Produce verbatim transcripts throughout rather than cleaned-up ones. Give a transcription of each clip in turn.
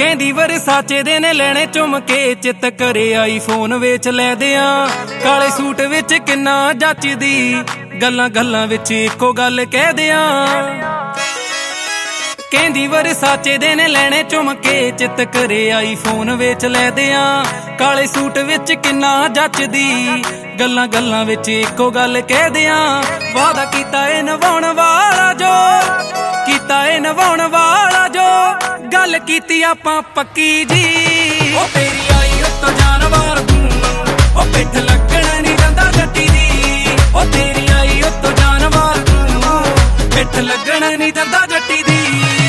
ਕਹਿੰਦੀ ਵਰਸਾਚੇ ਦੇ ਨੇ ਲੈਣੇ ਚੁੰਮ ਕੇ, ਚਿੱਤ ਕਰੇ ਆਈ ਫੋਨ ਵੇਚ ਲੈ ਦਿਆਂ। ਕਾਲੇ ਸੂਟ ਵਿੱਚ ਕਿੰਨਾ ਜੱਚਦੀ, ਗੱਲਾਂ ਗੱਲਾਂ ਵਿੱਚ ਇੱਕੋ ਗੱਲ ਕਹਿ ਦਿਆਂ। ਕਹਿੰਦੀ ਵਰਸਾਚੇ ਦੇ ਨੇ ਲੈਣੇ ਚੁੰਮ ਕੇ, ਚਿੱਤ ਕਰੇ ਆਈ ਫੋਨ ਵੇਚ ਲੈ ਦਿਆਂ। ਕਾਲੇ ਸੂਟ ਵਿੱਚ ਕਿੰਨਾ ਜੱਚਦੀ, ਗੱਲਾਂ ਗੱਲਾਂ ਵਿੱਚ ਇੱਕੋ ਗੱਲ ਕਹਿ ਦਿਆਂ। ਵਾਦਾ ਕੀਤਾ ਏ ਨਿਭਾਉਣ ਵਾਲਾ ਜੋ, ਕੀਤਾ ਏ ਨਿਭਾਉਣ ਵਾਲਾ ਜੋ, ਗੱਲ ਕੀਤੀ ਆਪਾਂ ਪੱਕੀ ਜੀ। ਉਹ ਤੇਰੀ ਆਈ ਉੱਤੋਂ ਜਾਨਵਾਰ ਤੂੰ, ਉਹ ਪਿੱਠ ਲੱਗਣ ਨੀ ਦਿੰਦਾ ਗੱਡੀ ਦੀ। ਉਹ ਤੇਰੀ ਆਈ ਉੱਤੋਂ ਜਾਨਵਾਰ ਤੂੰ, ਪਿੱਠ ਲੱਗਣ ਨੀ ਦਿੰਦਾ ਗੱਡੀ ਦੀ।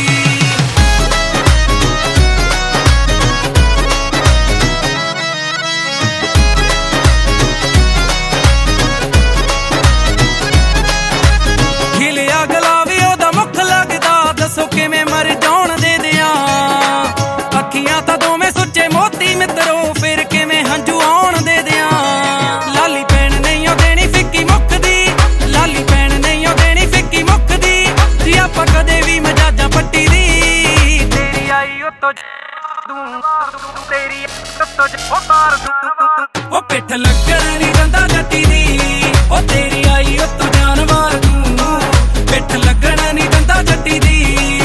ਖਿਲਿਆ ਗਲਾਵੀ ਉਹਦਾ ਮੁੱਖ ਲੱਗਦਾ, ਦੱਸੋ ਕਿਵੇਂ ਮਰ ਜਾਉਣ ਦੇ ਦਿਆਂ। ਅੱਖੀਆਂ ਤਾਂ ਦੋਵੇਂ ਸੁੱਚੇ ਮੋਤੀ ਮਿੱਤਰੋ, ਫਿਰ ਕਿਵੇਂ ਹੰਝੂ ਆਉਣ ਦੇ ਦਿਆਂ। ਲਾਲੀ ਪੈਣ ਨਹੀਂ ਉਹ ਦੇਣੀ ਫਿੱਕੀ ਮੁੱਕਦੀ, ਲਾਲੀ ਪੈਣ ਨਹੀਂ ਉਹ ਦੇਣੀ ਫਿੱਕੀ ਮੁੱਕਦੀ। ਜੀ ਆਪਾਂ ਕਦੇ ਵੀ ਮਜਾਜਾਂ ਪੱਟੀ ਦੀ। ਤੇਰੀ ਆਈ ਉੱਤੋਂ ਤੂੰ, ਤੇਰੀ ਉੱਤੋਂ ਉਹ ਤਾਰ ਤੂੰ, ਉਹ ਪਿੱਠ ਲੱਗਣ ਨੀ ਦਿੰਦਾ ਗੱਡੀ ਦੀ। ਉਹ ਤੇਰੀ ਆਈ ਉੱਤੋਂ ਜਾਨਵਾਰ ਤੂੰ, ਪਿੱਠ ਲੱਗਣ ਨੀ ਦਿੰਦਾ ਗੱਡੀ ਦੀ।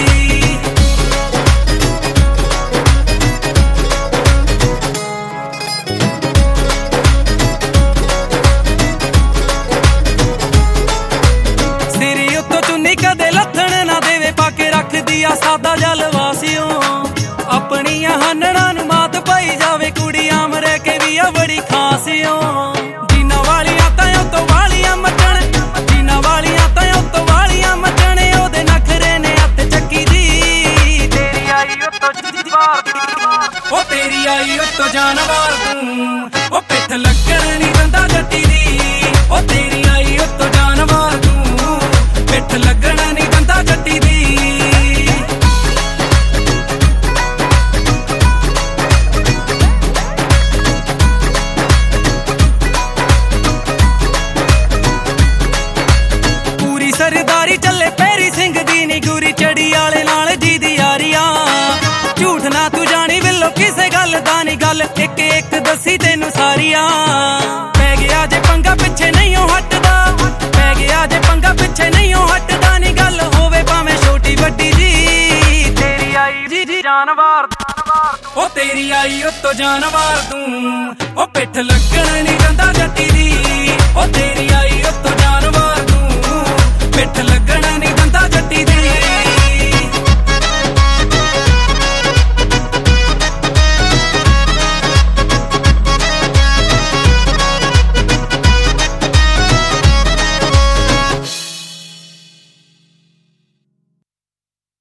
ਸਿਰੀ ਉੱਤੋਂ ਚੁੰਨੀ ਕਦੇ ਲੱਥਣ ਨਾ ਦੇਵੇ, ਪਾ ਕੇ ਰੱਖਦੀ ਆ ਸਾਦਾ ਜਲਵਾਸੀਓ। ਆਪਣੀਆਂ ਹਾਨਣਾਂ ਨੂੰ ਮਾਤ ਪਾਈ ਜਾਵੇ, ਕੁੜੀਆਂ ਮਰੇ ਕੇ ਵੀ ਆ ਬੜੀ ਖਾਸੀਓ। ਜੀਨਾ ਵਾਲੀਆਂ ਤਾਂ ਉੱਤੋਂ ਵਾਲੀਆਂ ਮੱਚਣ, ਜੀਨਾ ਵਾਲੀਆਂ ਤਾਂ ਉੱਤੋਂ ਵਾਲੀਆਂ ਮੱਚਣ। ਉਹਦੇ ਨਖਰੇ ਨੇ ਹੱਥ ਚੱਕੀ ਜੀ। ਤੇਰੀ ਆਈ ਉੱਤੋਂ ਜਾਨਵਾਰ ਤੂੰ, ਉਹ ਤੇਰੀ ਆਈ ਉੱਤੋਂ ਜਾਨਵਾਰ ਤੂੰ, ਉਹ ਪਿੱਠ ਲੱਗਣ ਨੀ ਦਿੰਦਾ ਗੱਡੀ ਦੀ। ਉਹ ਤੇਰੀ ਆਈ ਉੱਤੋਂ ਜਾਨਵਾਰ ਤੂੰ, ਪਿੱਠ ਲੱਗਣ ਨੀ ਦਿੰਦਾ ਗੱਡੀ ਦੀ। ਸਰਦਾਰੀ ਚੱਲੇ ਪੈਰੀ ਸਿੰਘ ਦੀ ਨੀ, ਗੁਰੀ ਚੜੀ ਵਾਲੇ ਨਾਲ ਜੀ ਦੀ ਯਾਰੀਆਂ। ਝੂਠ ਨਾ ਤੂੰ ਜਾਣੀ ਬਿੱਲੋ ਕਿਸੇ ਗੱਲ ਦਾ ਨੀ, ਗੱਲ ਇੱਕ ਇੱਕ ਦੱਸੀ ਤੈਨੂੰ ਸਾਰੀਆਂ। ਪੈ ਗਿਆ ਜੇ ਪੰਗਾ ਪਿੱਛੇ ਨਹੀਂ ਉਹ ਹਟਦਾ, ਪੈ ਗਿਆ ਜੇ ਪੰਗਾ ਪਿੱਛੇ ਨਹੀਂ ਉਹ ਹਟਦਾ ਨੀ, ਗੱਲ ਹੋਵੇ ਭਾਵੇਂ ਛੋਟੀ ਵੱਡੀ ਜੀ। ਤੇਰੀ ਆਈ ਜੀ ਜੀ ਜਾਨਵਾਰ, ਉਹ ਤੇਰੀ ਆਈ ਉੱਤੋਂ ਜਾਨਵਾਰ ਤੂੰ, ਉਹ ਪਿੱਠ ਲੱਗਣ